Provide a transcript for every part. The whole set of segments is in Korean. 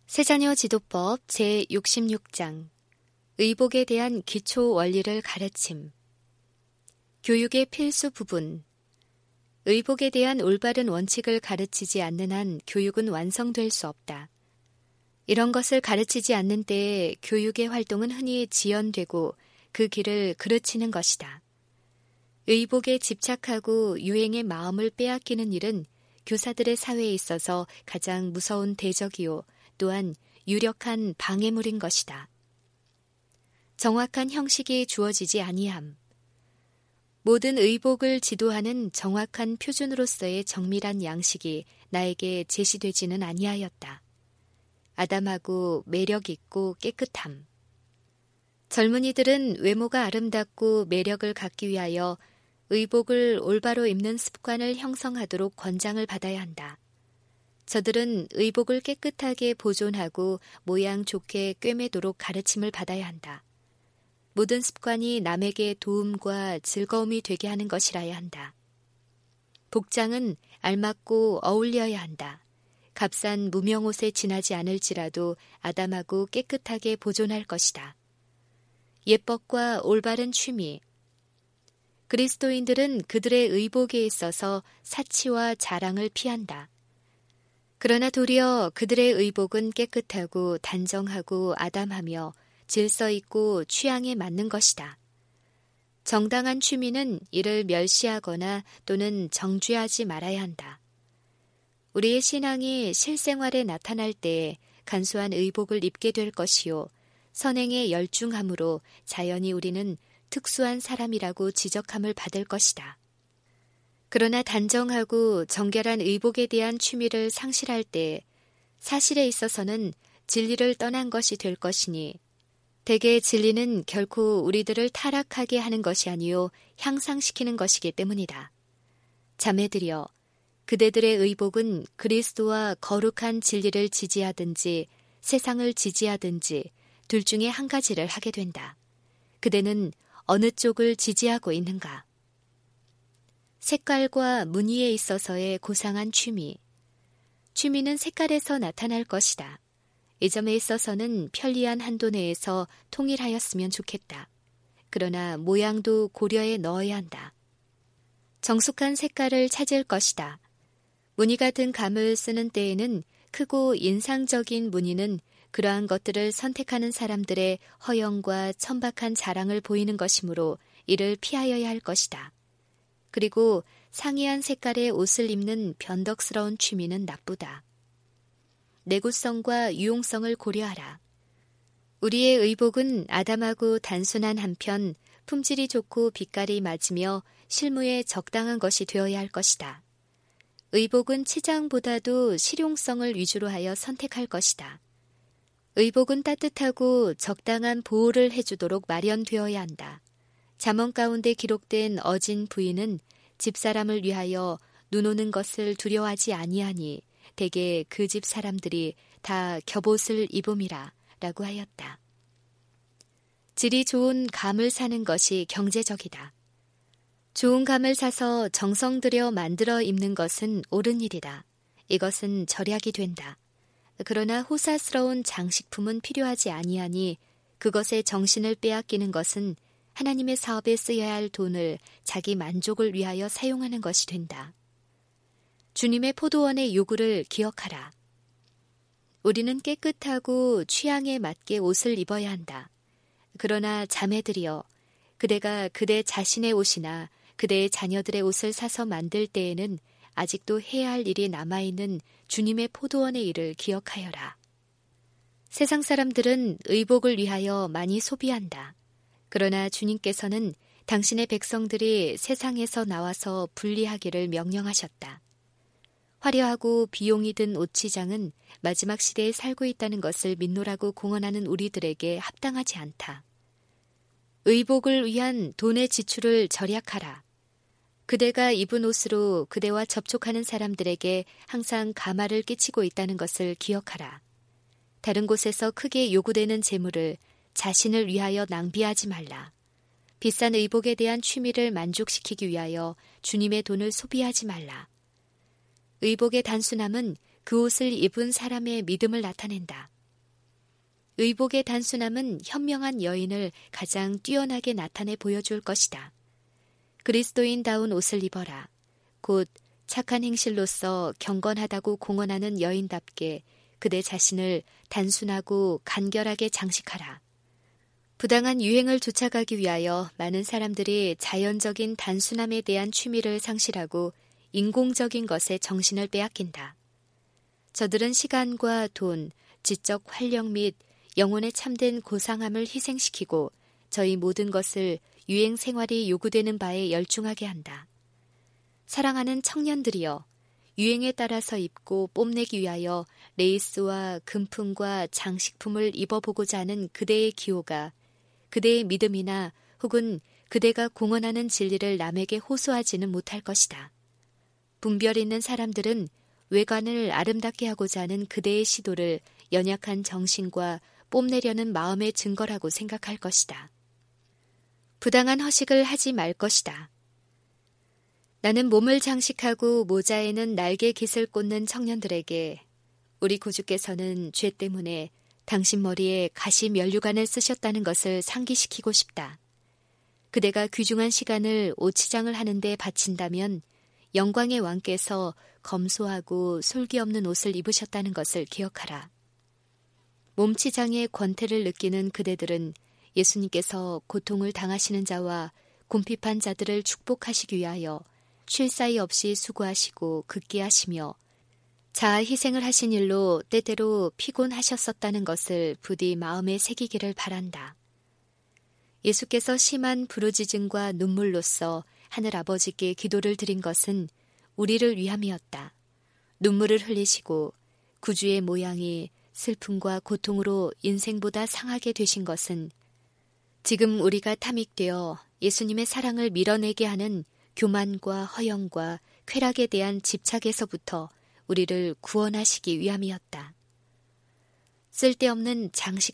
세자녀 지도법 제66장 의복에 대한 기초 원리를 가르침. 교육의 필수 부분. 의복에 대한 올바른 원칙을 가르치지 않는 한 교육은 완성될 수 없다. 이런 것을 가르치지 않는 때에 교육의 활동은 흔히 지연되고 그 길을 그르치는 것이다. 의복에 집착하고 유행의 마음을 빼앗기는 일은 교사들의 사회에 있어서 가장 무서운 대적이요 또한 유력한 방해물인 것이다. 정확한 형식이 주어지지 아니함. 모든 의복을 지도하는 정확한 표준으로서의 정밀한 양식이 나에게 제시되지는 아니하였다. 아담하고 매력있고 깨끗함. 젊은이들은 외모가 아름답고 매력을 갖기 위하여 의복을 올바로 입는 습관을 형성하도록 권장을 받아야 한다. 저들은 의복을 깨끗하게 보존하고 모양 좋게 꿰매도록 가르침을 받아야 한다. 모든 습관이 남에게 도움과 즐거움이 되게 하는 것이라야 한다. 복장은 알맞고 어울려야 한다. 값싼 무명옷에 지나지 않을지라도 아담하고 깨끗하게 보존할 것이다. 예법과 올바른 취미. 그리스도인들은 그들의 의복에 있어서 사치와 자랑을 피한다. 그러나 도리어 그들의 의복은 깨끗하고 단정하고 아담하며 질서 있고 취향에 맞는 것이다. 정당한 취미는 이를 멸시하거나 또는 정죄하지 말아야 한다. 우리의 신앙이 실생활에 나타날 때에 간소한 의복을 입게 될 것이요 선행에 열중함으로 자연히 우리는 특수한 사람이라고 지적함을 받을 것이다. 그러나 단정하고 정결한 의복에 대한 취미를 상실할 때 사실에 있어서는 진리를 떠난 것이 될 것이니 대개 진리는 결코 우리들을 타락하게 하는 것이 아니요 향상시키는 것이기 때문이다. 자매들이여, 그대들의 의복은 그리스도와 거룩한 진리를 지지하든지 세상을 지지하든지 둘 중에 한 가지를 하게 된다. 그대는 어느 쪽을 지지하고 있는가? 색깔과 무늬에 있어서의 고상한 취미. 취미는 색깔에서 나타날 것이다. 이 점에 있어서는 편리한 한도 내에서 통일하였으면 좋겠다. 그러나 모양도 고려에 넣어야 한다. 정숙한 색깔을 찾을 것이다. 무늬 같은 감을 쓰는 때에는 크고 인상적인 무늬는 그러한 것들을 선택하는 사람들의 허영과 천박한 자랑을 보이는 것이므로 이를 피하여야 할 것이다. 그리고 상이한 색깔의 옷을 입는 변덕스러운 취미는 나쁘다. 내구성과 유용성을 고려하라. 우리의 의복은 아담하고 단순한 한편 품질이 좋고 빛깔이 맞으며 실무에 적당한 것이 되어야 할 것이다. 의복은 치장보다도 실용성을 위주로 하여 선택할 것이다. 의복은 따뜻하고 적당한 보호를 해주도록 마련되어야 한다. 잠언 가운데 기록된 어진 부인은 집사람을 위하여 눈 오는 것을 두려워하지 아니하니 대개 그 집 사람들이 다 겹옷을 입음이라 라고 하였다. 질이 좋은 감을 사는 것이 경제적이다. 좋은 감을 사서 정성 들여 만들어 입는 것은 옳은 일이다. 이것은 절약이 된다. 그러나 호사스러운 장식품은 필요하지 아니하니 그것에 정신을 빼앗기는 것은 하나님의 사업에 쓰여야 할 돈을 자기 만족을 위하여 사용하는 것이 된다. 주님의 포도원의 요구를 기억하라. 우리는 깨끗하고 취향에 맞게 옷을 입어야 한다. 그러나 자매들이여, 그대가 그대 자신의 옷이나 그대의 자녀들의 옷을 사서 만들 때에는 아직도 해야 할 일이 남아있는 주님의 포도원의 일을 기억하여라. 세상 사람들은 의복을 위하여 많이 소비한다. 그러나 주님께서는 당신의 백성들이 세상에서 나와서 분리하기를 명령하셨다. 화려하고 비용이 든 옷치장은 마지막 시대에 살고 있다는 것을 믿노라고 공언하는 우리들에게 합당하지 않다. 의복을 위한 돈의 지출을 절약하라. 그대가 입은 옷으로 그대와 접촉하는 사람들에게 항상 가마를 끼치고 있다는 것을 기억하라. 다른 곳에서 크게 요구되는 재물을 자신을 위하여 낭비하지 말라. 비싼 의복에 대한 취미를 만족시키기 위하여 주님의 돈을 소비하지 말라. 의복의 단순함은 그 옷을 입은 사람의 믿음을 나타낸다. 의복의 단순함은 현명한 여인을 가장 뛰어나게 나타내 보여줄 것이다. 그리스도인다운 옷을 입어라. 곧 착한 행실로서 경건하다고 공언하는 여인답게 그대 자신을 단순하고 간결하게 장식하라. 부당한 유행을 쫓아가기 위하여 많은 사람들이 자연적인 단순함에 대한 취미를 상실하고 인공적인 것에 정신을 빼앗긴다. 저들은 시간과 돈, 지적 활력 및 영혼의 참된 고상함을 희생시키고 저희 모든 것을 유행 생활이 요구되는 바에 열중하게 한다. 사랑하는 청년들이여, 유행에 따라서 입고 뽐내기 위하여 레이스와 금품과 장식품을 입어보고자 하는 그대의 기호가 그대의 믿음이나 혹은 그대가 공언하는 진리를 남에게 호소하지는 못할 것이다. 분별 있는 사람들은 외관을 아름답게 하고자 하는 그대의 시도를 연약한 정신과 뽐내려는 마음의 증거라고 생각할 것이다. 부당한 허식을 하지 말 것이다. 나는 몸을 장식하고 모자에는 날개 깃을 꽂는 청년들에게 우리 구주께서는 죄 때문에 당신 머리에 가시 면류관을 쓰셨다는 것을 상기시키고 싶다. 그대가 귀중한 시간을 오치장을 하는 데 바친다면 영광의 왕께서 검소하고 솔기 없는 옷을 입으셨다는 것을 기억하라. 몸치장의 권태를 느끼는 그대들은 예수님께서 고통을 당하시는 자와 궁핍한 자들을 축복하시기 위하여 쉴 사이 없이 수고하시고 극기하시며 자아 희생을 하신 일로 때때로 피곤하셨었다는 것을 부디 마음에 새기기를 바란다. 예수께서 심한 부르짖음과 눈물로써 하늘 아버지께 기도를 드린 것은 우리를 위함이었다. 눈물을 흘리시고 구주의 모양이 슬픔과 고통으로 인생보다 상하게 되신 것은 지금 우리가 탐닉되어 예수님의 사랑을 밀어내게 하는 교만과 허영과 쾌락에 대한 집착에서부터 우리를 구원하시기 위함이었다. 쓸데없는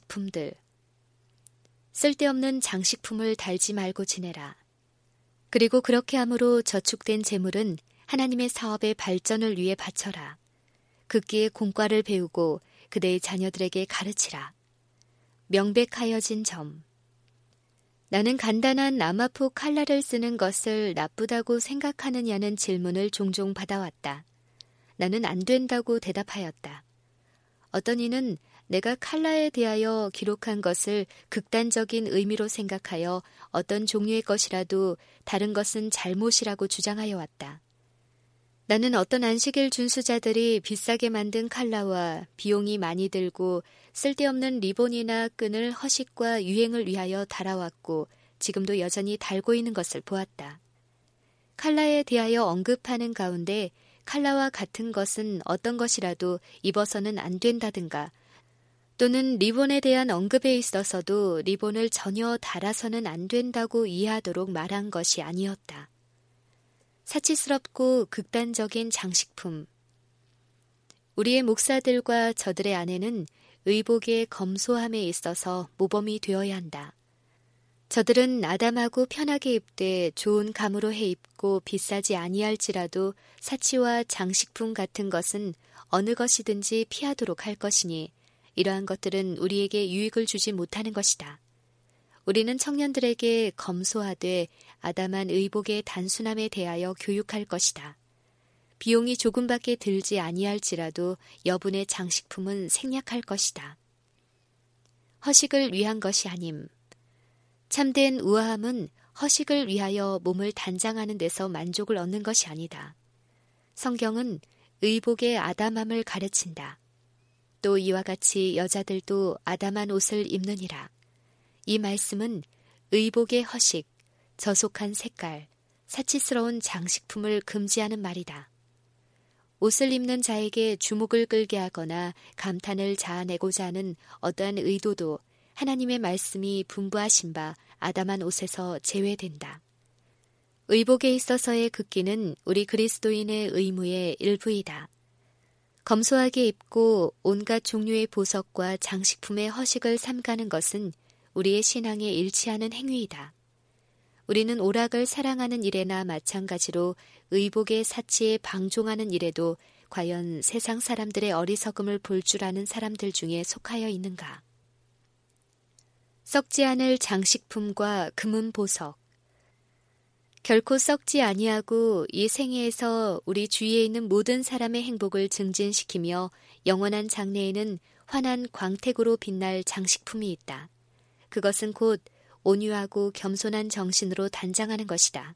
장식품을 달지 말고 지내라. 그리고 그렇게 함으로 저축된 재물은 하나님의 사업의 발전을 위해 바쳐라. 극기의 공과를 배우고 그대의 자녀들에게 가르치라. 명백하여진 점. 나는 간단한 나마포 칼라를 쓰는 것을 나쁘다고 생각하느냐는 질문을 종종 받아왔다. 나는 안 된다고 대답하였다. 어떤 이는 내가 칼라에 대하여 기록한 것을 극단적인 의미로 생각하여 어떤 종류의 것이라도 다른 것은 잘못이라고 주장하여 왔다. 나는 어떤 안식일 준수자들이 비싸게 만든 칼라와 비용이 많이 들고 쓸데없는 리본이나 끈을 허식과 유행을 위하여 달아왔고 지금도 여전히 달고 있는 것을 보았다. 칼라에 대하여 언급하는 가운데 칼라와 같은 것은 어떤 것이라도 입어서는 안 된다든가 또는 리본에 대한 언급에 있어서도 리본을 전혀 달아서는 안 된다고 이해하도록 말한 것이 아니었다. 사치스럽고 극단적인 장식품. 우리의 목사들과 저들의 아내는 의복의 검소함에 있어서 모범이 되어야 한다. 저들은 아담하고 편하게 입되 좋은 감으로 해 입고 비싸지 아니할지라도 사치와 장식품 같은 것은 어느 것이든지 피하도록 할 것이니 이러한 것들은 우리에게 유익을 주지 못하는 것이다. 우리는 청년들에게 검소하되 아담한 의복의 단순함에 대하여 교육할 것이다. 비용이 조금밖에 들지 아니할지라도 여분의 장식품은 생략할 것이다. 허식을 위한 것이 아님. 참된 우아함은 허식을 위하여 몸을 단장하는 데서 만족을 얻는 것이 아니다. 성경은 의복의 아담함을 가르친다. 또 이와 같이 여자들도 아담한 옷을 입느니라. 이 말씀은 의복의 허식, 저속한 색깔, 사치스러운 장식품을 금지하는 말이다. 옷을 입는 자에게 주목을 끌게 하거나 감탄을 자아내고자 하는 어떠한 의도도 하나님의 말씀이 분부하신 바 아담한 옷에서 제외된다. 의복에 있어서의 극기는 우리 그리스도인의 의무의 일부이다. 검소하게 입고 온갖 종류의 보석과 장식품의 허식을 삼가는 것은 우리의 신앙에 일치하는 행위이다. 우리는 오락을 사랑하는 일에나 마찬가지로 의복의 사치에 방종하는 일에도 과연 세상 사람들의 어리석음을 볼 줄 아는 사람들 중에 속하여 있는가? 썩지 않을 장식품과 금은 보석. 결코 썩지 아니하고 이 생애에서 우리 주위에 있는 모든 사람의 행복을 증진시키며 영원한 장래에는 환한 광택으로 빛날 장식품이 있다. 그것은 곧 온유하고 겸손한 정신으로 단장하는 것이다.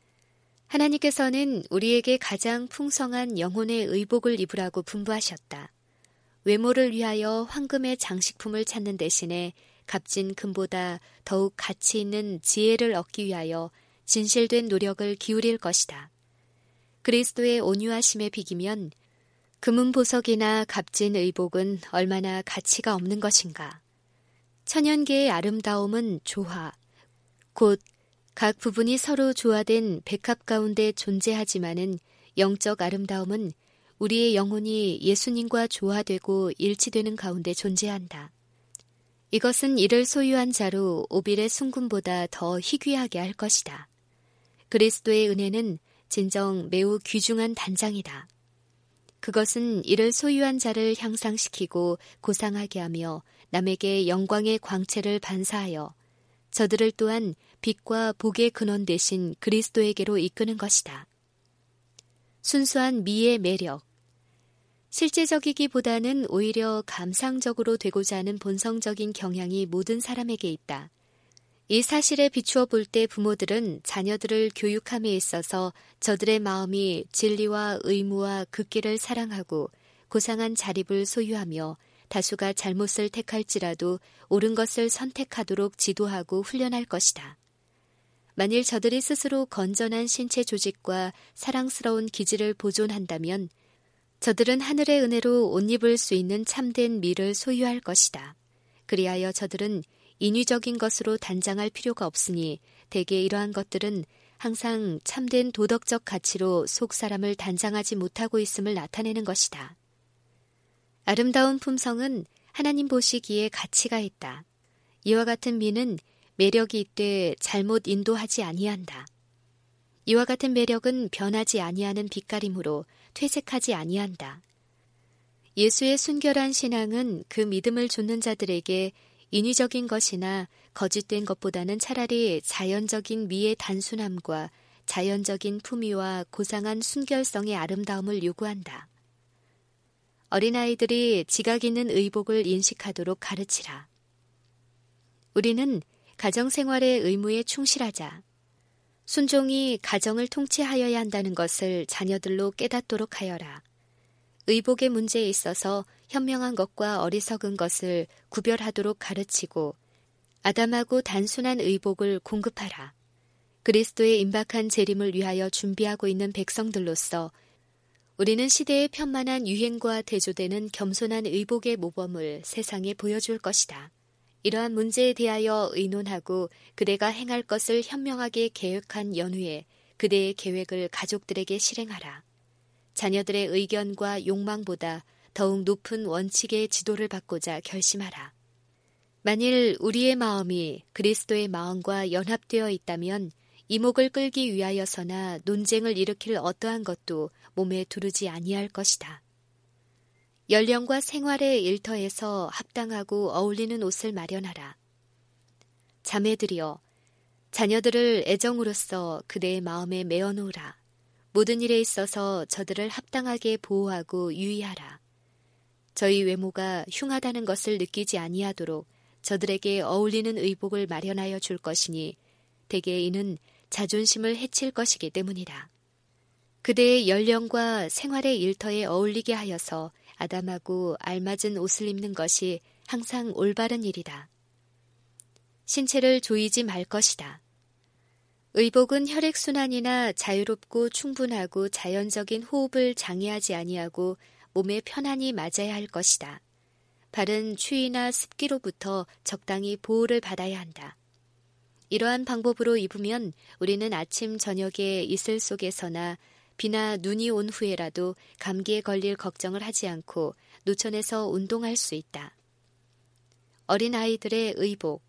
하나님께서는 우리에게 가장 풍성한 영혼의 의복을 입으라고 분부하셨다. 외모를 위하여 황금의 장식품을 찾는 대신에 값진 금보다 더욱 가치 있는 지혜를 얻기 위하여 진실된 노력을 기울일 것이다. 그리스도의 온유하심에 비기면 금은 보석이나 값진 의복은 얼마나 가치가 없는 것인가. 천연계의 아름다움은 조화, 곧 각 부분이 서로 조화된 백합 가운데 존재하지만은 영적 아름다움은 우리의 영혼이 예수님과 조화되고 일치되는 가운데 존재한다. 이것은 이를 소유한 자로 오빌의 순금보다 더 희귀하게 할 것이다. 그리스도의 은혜는 진정 매우 귀중한 단장이다. 그것은 이를 소유한 자를 향상시키고 고상하게 하며 남에게 영광의 광채를 반사하여 저들을 또한 빛과 복의 근원 대신 그리스도에게로 이끄는 것이다. 순수한 미의 매력. 실제적이기보다는 오히려 감상적으로 되고자 하는 본성적인 경향이 모든 사람에게 있다. 이 사실에 비추어 볼 때 부모들은 자녀들을 교육함에 있어서 저들의 마음이 진리와 의무와 극기를 사랑하고 고상한 자립을 소유하며 다수가 잘못을 택할지라도 옳은 것을 선택하도록 지도하고 훈련할 것이다. 만일 저들이 스스로 건전한 신체 조직과 사랑스러운 기질을 보존한다면 저들은 하늘의 은혜로 옷 입을 수 있는 참된 미를 소유할 것이다. 그리하여 저들은 인위적인 것으로 단장할 필요가 없으니 대개 이러한 것들은 항상 참된 도덕적 가치로 속 사람을 단장하지 못하고 있음을 나타내는 것이다. 아름다운 품성은 하나님 보시기에 가치가 있다. 이와 같은 미는 매력이 있되 잘못 인도하지 아니한다. 이와 같은 매력은 변하지 아니하는 빛깔이므로 퇴색하지 아니한다. 예수의 순결한 신앙은 그 믿음을 좇는 자들에게 인위적인 것이나 거짓된 것보다는 차라리 자연적인 미의 단순함과 자연적인 품위와 고상한 순결성의 아름다움을 요구한다. 어린아이들이 지각 있는 의복을 인식하도록 가르치라. 우리는 가정생활의 의무에 충실하자. 순종이 가정을 통치하여야 한다는 것을 자녀들로 깨닫도록 하여라. 의복의 문제에 있어서 현명한 것과 어리석은 것을 구별하도록 가르치고 아담하고 단순한 의복을 공급하라. 그리스도의 임박한 재림을 위하여 준비하고 있는 백성들로서 우리는 시대의 편만한 유행과 대조되는 겸손한 의복의 모범을 세상에 보여줄 것이다. 이러한 문제에 대하여 의논하고 그대가 행할 것을 현명하게 계획한 연후에 그대의 계획을 가족들에게 실행하라. 자녀들의 의견과 욕망보다 더욱 높은 원칙의 지도를 받고자 결심하라. 만일 우리의 마음이 그리스도의 마음과 연합되어 있다면 이목을 끌기 위하여서나 논쟁을 일으킬 어떠한 것도 몸에 두르지 아니할 것이다. 연령과 생활의 일터에서 합당하고 어울리는 옷을 마련하라. 자매들이여, 자녀들을 애정으로써 그대의 마음에 메어놓으라. 모든 일에 있어서 저들을 합당하게 보호하고 유의하라. 저희 외모가 흉하다는 것을 느끼지 아니하도록 저들에게 어울리는 의복을 마련하여 줄 것이니 대개 이는 자존심을 해칠 것이기 때문이다. 그대의 연령과 생활의 일터에 어울리게 하여서 아담하고 알맞은 옷을 입는 것이 항상 올바른 일이다. 신체를 조이지 말 것이다. 의복은 혈액순환이나 자유롭고 충분하고 자연적인 호흡을 장애하지 아니하고 몸에 편안히 맞아야 할 것이다. 바른 추위나 습기로부터 적당히 보호를 받아야 한다. 이러한 방법으로 입으면 우리는 아침 저녁에 이슬 속에서나 비나 눈이 온 후에라도 감기에 걸릴 걱정을 하지 않고 노천에서 운동할 수 있다. 어린아이들의 의복.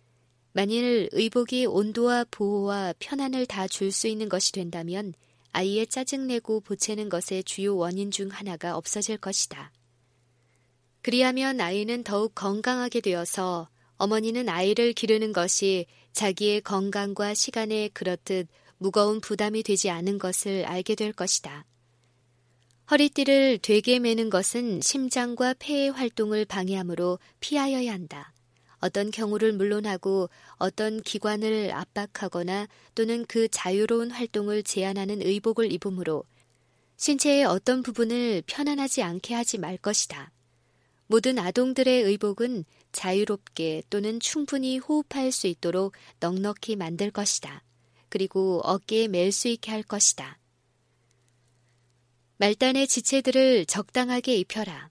만일 의복이 온도와 보호와 편안을 다 줄 수 있는 것이 된다면 아이의 짜증내고 보채는 것의 주요 원인 중 하나가 없어질 것이다. 그리하면 아이는 더욱 건강하게 되어서 어머니는 아이를 기르는 것이 자기의 건강과 시간에 그렇듯 무거운 부담이 되지 않은 것을 알게 될 것이다. 허리띠를 되게 매는 것은 심장과 폐의 활동을 방해하므로 피하여야 한다. 어떤 경우를 물론하고 어떤 기관을 압박하거나 또는 그 자유로운 활동을 제한하는 의복을 입으므로 신체의 어떤 부분을 편안하지 않게 하지 말 것이다. 모든 아동들의 의복은 자유롭게 또는 충분히 호흡할 수 있도록 넉넉히 만들 것이다. 그리고 어깨에 멜 수 있게 할 것이다. 말단의 지체들을 적당하게 입혀라.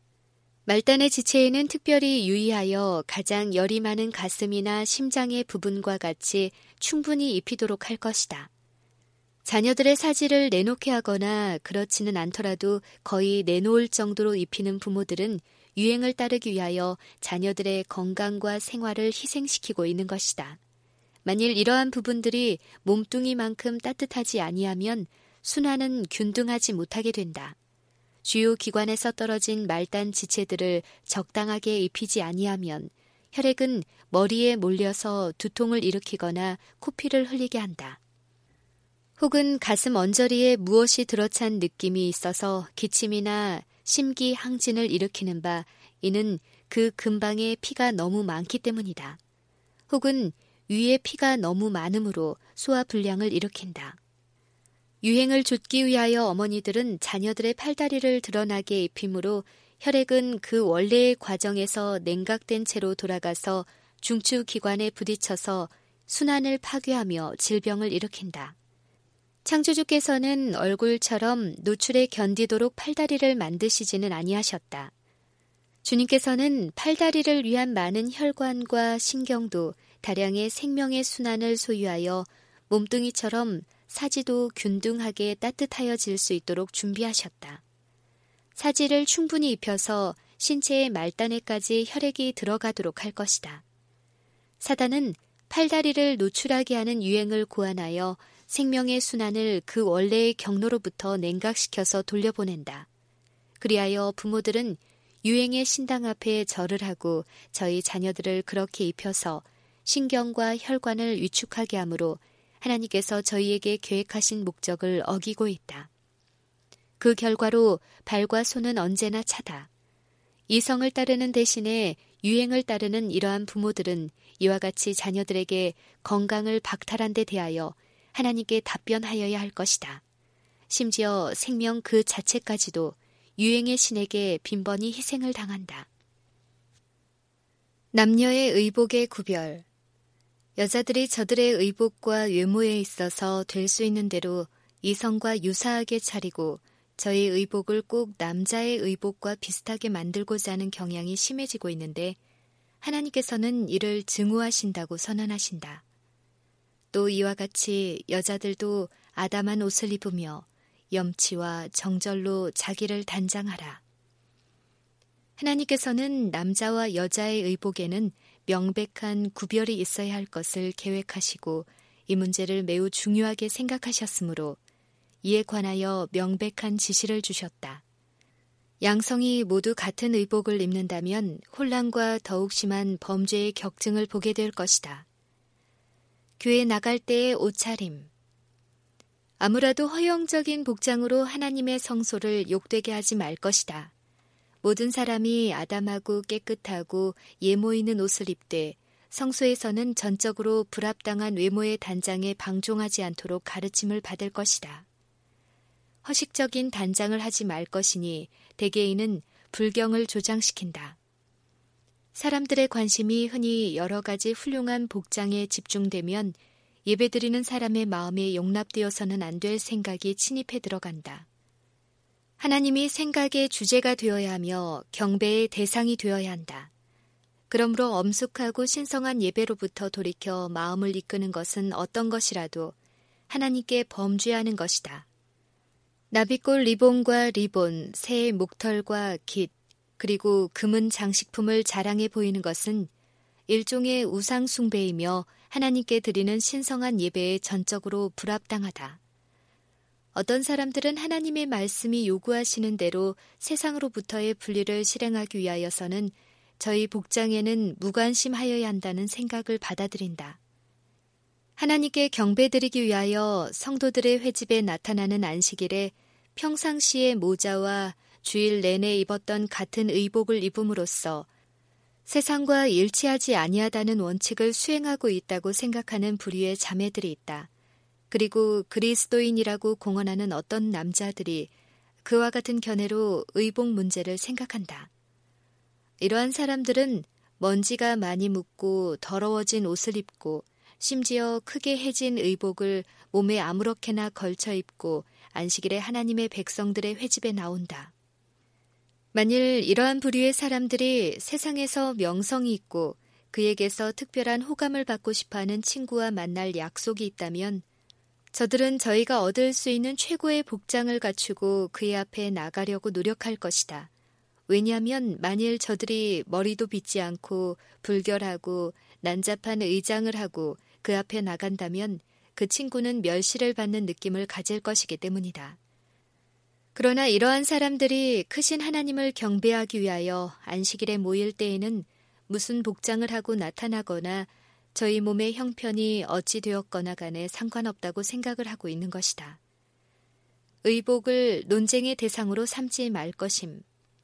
말단의 지체에는 특별히 유의하여 가장 열이 많은 가슴이나 심장의 부분과 같이 충분히 입히도록 할 것이다. 자녀들의 사지를 내놓게 하거나 그렇지는 않더라도 거의 내놓을 정도로 입히는 부모들은 유행을 따르기 위하여 자녀들의 건강과 생활을 희생시키고 있는 것이다. 만일 이러한 부분들이 몸뚱이만큼 따뜻하지 아니하면 순환은 균등하지 못하게 된다. 주요 기관에서 떨어진 말단 지체들을 적당하게 입히지 아니하면 혈액은 머리에 몰려서 두통을 일으키거나 코피를 흘리게 한다. 혹은 가슴 언저리에 무엇이 들어찬 느낌이 있어서 기침이나 심기 항진을 일으키는 바 이는 그 근방에 피가 너무 많기 때문이다. 혹은 위에 피가 너무 많으므로 소화불량을 일으킨다. 유행을 좇기 위하여 어머니들은 자녀들의 팔다리를 드러나게 입힘으로 혈액은 그 원래의 과정에서 냉각된 채로 돌아가서 중추기관에 부딪혀서 순환을 파괴하며 질병을 일으킨다. 창조주께서는 얼굴처럼 노출에 견디도록 팔다리를 만드시지는 아니하셨다. 주님께서는 팔다리를 위한 많은 혈관과 신경도 다량의 생명의 순환을 소유하여 몸뚱이처럼 사지도 균등하게 따뜻하여질 수 있도록 준비하셨다. 사지를 충분히 입혀서 신체의 말단에까지 혈액이 들어가도록 할 것이다. 사단은 팔다리를 노출하게 하는 유행을 고안하여 생명의 순환을 그 원래의 경로로부터 냉각시켜서 돌려보낸다. 그리하여 부모들은 유행의 신당 앞에 절을 하고 저희 자녀들을 그렇게 입혀서 신경과 혈관을 위축하게 하므로 하나님께서 저희에게 계획하신 목적을 어기고 있다. 그 결과로 발과 손은 언제나 차다. 이성을 따르는 대신에 유행을 따르는 이러한 부모들은 이와 같이 자녀들에게 건강을 박탈한 데 대하여 하나님께 답변하여야 할 것이다. 심지어 생명 그 자체까지도 유행의 신에게 빈번히 희생을 당한다. 남녀의 의복의 구별. 여자들이 저들의 의복과 외모에 있어서 될 수 있는 대로 이성과 유사하게 차리고 저희 의복을 꼭 남자의 의복과 비슷하게 만들고자 하는 경향이 심해지고 있는데 하나님께서는 이를 증오하신다고 선언하신다. 또 이와 같이 여자들도 아담한 옷을 입으며 염치와 정절로 자기를 단장하라. 하나님께서는 남자와 여자의 의복에는 명백한 구별이 있어야 할 것을 계획하시고 이 문제를 매우 중요하게 생각하셨으므로 이에 관하여 명백한 지시를 주셨다. 양성이 모두 같은 의복을 입는다면 혼란과 더욱 심한 범죄의 격증을 보게 될 것이다. 교회 나갈 때의 옷차림. 아무라도 허영적인 복장으로 하나님의 성소를 욕되게 하지 말 것이다. 모든 사람이 아담하고 깨끗하고 예모 있는 옷을 입되 성소에서는 전적으로 불합당한 외모의 단장에 방종하지 않도록 가르침을 받을 것이다. 허식적인 단장을 하지 말 것이니 대개 이는 불경을 조장시킨다. 사람들의 관심이 흔히 여러 가지 훌륭한 복장에 집중되면 예배드리는 사람의 마음에 용납되어서는 안 될 생각이 침입해 들어간다. 하나님이 생각의 주제가 되어야 하며 경배의 대상이 되어야 한다. 그러므로 엄숙하고 신성한 예배로부터 돌이켜 마음을 이끄는 것은 어떤 것이라도 하나님께 범죄하는 것이다. 나비꽃 리본과 리본, 새의 목털과 깃, 그리고 금은 장식품을 자랑해 보이는 것은 일종의 우상 숭배이며 하나님께 드리는 신성한 예배에 전적으로 불합당하다. 어떤 사람들은 하나님의 말씀이 요구하시는 대로 세상으로부터의 분리를 실행하기 위하여서는 저희 복장에는 무관심하여야 한다는 생각을 받아들인다. 하나님께 경배드리기 위하여 성도들의 회집에 나타나는 안식일에 평상시의 모자와 주일 내내 입었던 같은 의복을 입음으로써 세상과 일치하지 아니하다는 원칙을 수행하고 있다고 생각하는 부류의 자매들이 있다. 그리고 그리스도인이라고 공언하는 어떤 남자들이 그와 같은 견해로 의복 문제를 생각한다. 이러한 사람들은 먼지가 많이 묻고 더러워진 옷을 입고 심지어 크게 해진 의복을 몸에 아무렇게나 걸쳐 입고 안식일에 하나님의 백성들의 회집에 나온다. 만일 이러한 부류의 사람들이 세상에서 명성이 있고 그에게서 특별한 호감을 받고 싶어하는 친구와 만날 약속이 있다면 저들은 저희가 얻을 수 있는 최고의 복장을 갖추고 그의 앞에 나가려고 노력할 것이다. 왜냐하면 만일 저들이 머리도 빗지 않고 불결하고 난잡한 의장을 하고 그 앞에 나간다면 그 친구는 멸시를 받는 느낌을 가질 것이기 때문이다. 그러나 이러한 사람들이 크신 하나님을 경배하기 위하여 안식일에 모일 때에는 무슨 복장을 하고 나타나거나 저희 몸의 형편이 어찌 되었거나 간에 상관없다고 생각을 하고 있는 것이다. 의복을 논쟁의 대상으로 삼지 말 것임.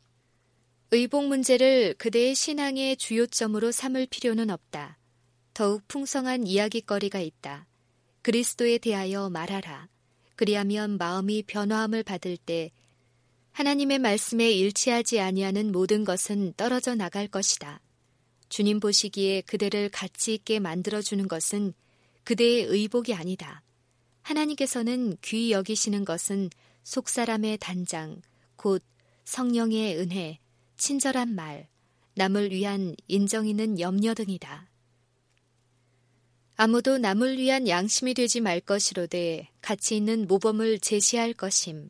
의복 문제를 그대의 신앙의 주요점으로 삼을 필요는 없다. 더욱 풍성한 이야기거리가 있다. 그리스도에 대하여 말하라. 그리하면 마음이 변화함을 받을 때 하나님의 말씀에 일치하지 아니하는 모든 것은 떨어져 나갈 것이다. 주님 보시기에 그대를 가치 있게 만들어주는 것은 그대의 의복이 아니다. 하나님께서는 귀히 여기시는 것은 속사람의 단장, 곧 성령의 은혜, 친절한 말, 남을 위한 인정 있는 염려 등이다. 아무도 남을 위한 양심이 되지 말 것이로되 가치 있는 모범을 제시할 것임.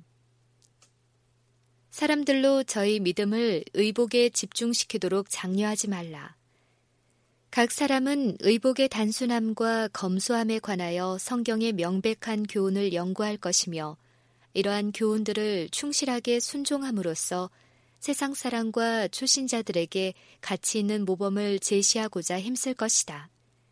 사람들로 저희 믿음을 의복에 집중시키도록 장려하지 말라. 각 사람은 의복의 단순함과 검소함에 관하여 성경의 명백한 교훈을 연구할 것이며 이러한 교훈들을 충실하게 순종함으로써 세상 사람과 초신자들에게 가치 있는 모범을 제시하고자 힘쓸 것이다.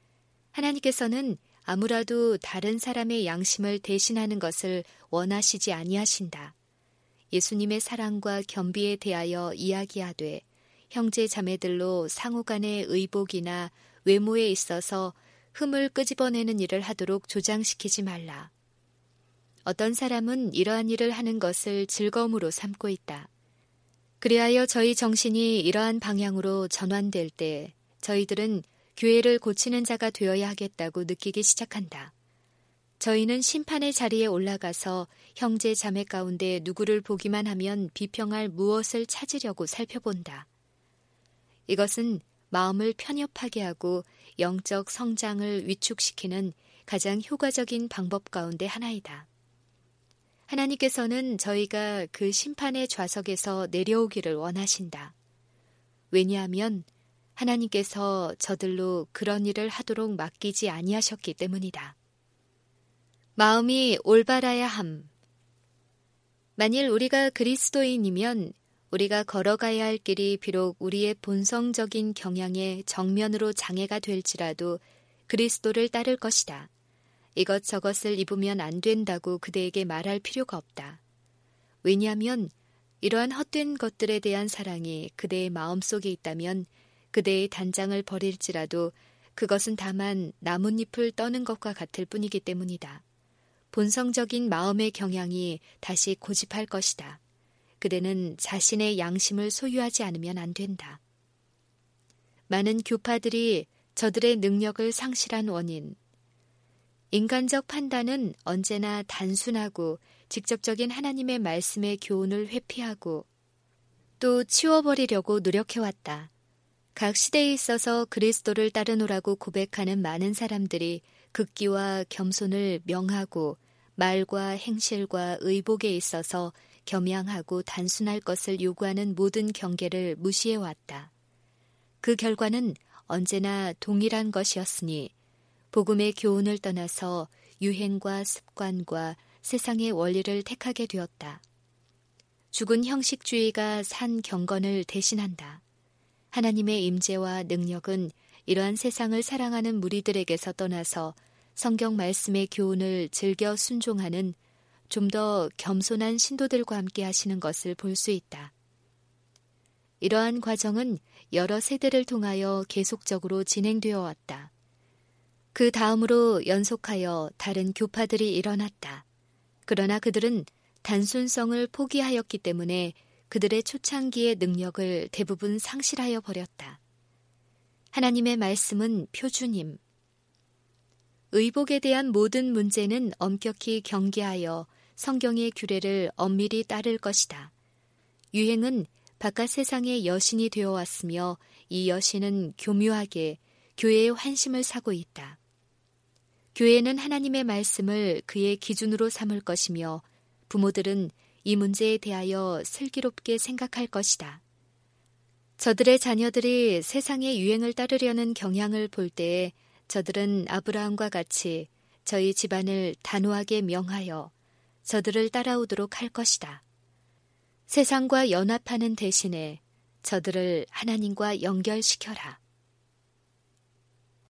하나님께서는 아무라도 다른 사람의 양심을 대신하는 것을 원하시지 아니하신다. 예수님의 사랑과 겸비에 대하여 이야기하되 형제 자매들로 상호간의 의복이나 외모에 있어서 흠을 끄집어내는 일을 하도록 조장시키지 말라. 어떤 사람은 이러한 일을 하는 것을 즐거움으로 삼고 있다. 그리하여 저희 정신이 이러한 방향으로 전환될 때 저희들은 교회를 고치는 자가 되어야 하겠다고 느끼기 시작한다. 저희는 심판의 자리에 올라가서 형제 자매 가운데 누구를 보기만 하면 비평할 무엇을 찾으려고 살펴본다. 이것은 마음을 편협하게 하고 영적 성장을 위축시키는 가장 효과적인 방법 가운데 하나이다. 하나님께서는 저희가 그 심판의 좌석에서 내려오기를 원하신다. 왜냐하면 하나님께서 저들로 그런 일을 하도록 맡기지 아니하셨기 때문이다. 마음이 올바라야 함. 만일 우리가 그리스도인이면 우리가 걸어가야 할 길이 비록 우리의 본성적인 경향에 정면으로 장애가 될지라도 그리스도를 따를 것이다. 이것저것을 입으면 안 된다고 그대에게 말할 필요가 없다. 왜냐하면 이러한 헛된 것들에 대한 사랑이 그대의 마음속에 있다면 그대의 단장을 버릴지라도 그것은 다만 나뭇잎을 떠는 것과 같을 뿐이기 때문이다. 본성적인 마음의 경향이 다시 고집할 것이다. 그대는 자신의 양심을 소유하지 않으면 안 된다. 많은 교파들이 저들의 능력을 상실한 원인. 인간적 판단은 언제나 단순하고 직접적인 하나님의 말씀의 교훈을 회피하고 또 치워버리려고 노력해왔다. 각 시대에 있어서 그리스도를 따르노라고 고백하는 많은 사람들이 극기와 겸손을 명하고 말과 행실과 의복에 있어서 겸양하고 단순할 것을 요구하는 모든 경계를 무시해왔다. 그 결과는 언제나 동일한 것이었으니 복음의 교훈을 떠나서 유행과 습관과 세상의 원리를 택하게 되었다. 죽은 형식주의가 산 경건을 대신한다. 하나님의 임재와 능력은 이러한 세상을 사랑하는 무리들에게서 떠나서 성경 말씀의 교훈을 즐겨 순종하는 좀 더 겸손한 신도들과 함께 하시는 것을 볼 수 있다. 이러한 과정은 여러 세대를 통하여 계속적으로 진행되어 왔다. 그 다음으로 연속하여 다른 교파들이 일어났다. 그러나 그들은 단순성을 포기하였기 때문에 그들의 초창기의 능력을 대부분 상실하여 버렸다. 하나님의 말씀은 표준임. 의복에 대한 모든 문제는 엄격히 경계하여 성경의 규례를 엄밀히 따를 것이다. 유행은 바깥 세상의 여신이 되어 왔으며 이 여신은 교묘하게 교회의 환심을 사고 있다. 교회는 하나님의 말씀을 그의 기준으로 삼을 것이며 부모들은 이 문제에 대하여 슬기롭게 생각할 것이다. 저들의 자녀들이 세상의 유행을 따르려는 경향을 볼 때에 저들은 아브라함과 같이 저희 집안을 단호하게 명하여 저들을 따라오도록 할 것이다. 세상과 연합하는 대신에 저들을 하나님과 연결시켜라.